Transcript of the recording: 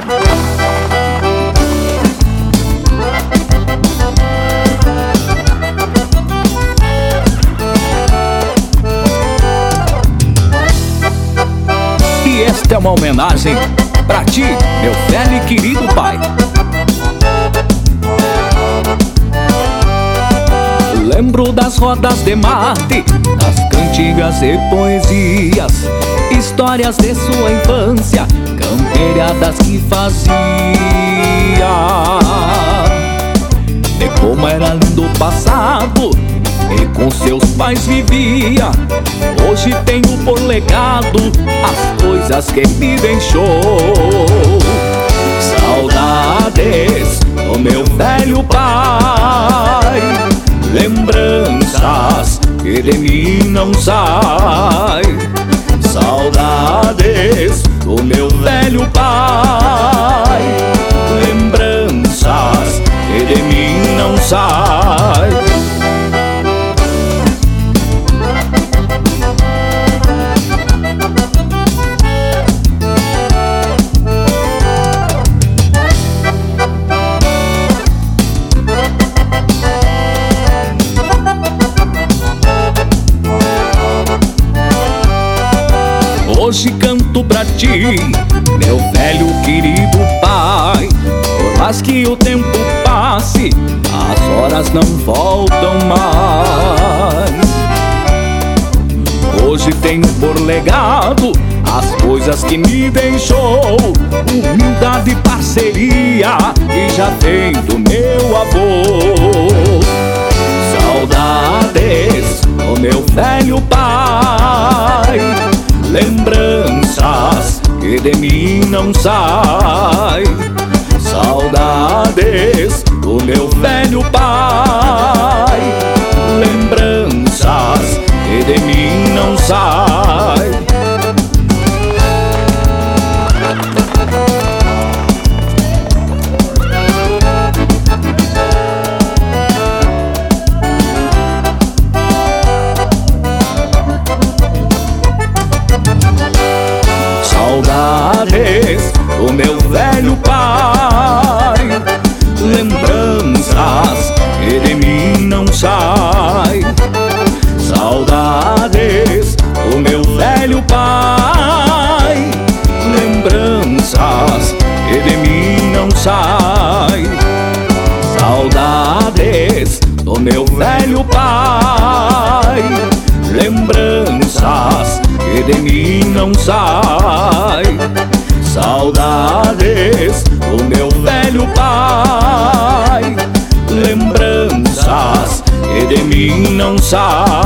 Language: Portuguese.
E esta é uma homenagem pra ti, meu velho e querido pai. Lembro das rodas de mate, das cantigas e poesias, histórias de sua infância, camperiadas que fazia, de como era lindo o passado e com seus pais vivia. Hoje tenho por legado as coisas que me deixou. Saudades do meu velho pai, lembranças que de mim não sai. Saudades do meu velho pai, lembranças que de mim não sai. Hoje canto pra ti, meu velho querido pai. Por mais que o tempo passe, as horas não voltam mais. Hoje tenho por legado as coisas que me deixou, humildade e parceria que já vem do meu avô. Saudades do meu velho pai, lembranças que de mim não sai. Saudades do meu velho pai, lembranças que de mim não sai. Saudades do meu velho pai, lembranças que de mim não sai. Saudades do meu velho pai, lembranças que de mim não sai. Saudades do meu velho pai, lembranças que de mim não sai. Saudades do meu velho pai, lembranças que de mim não sai.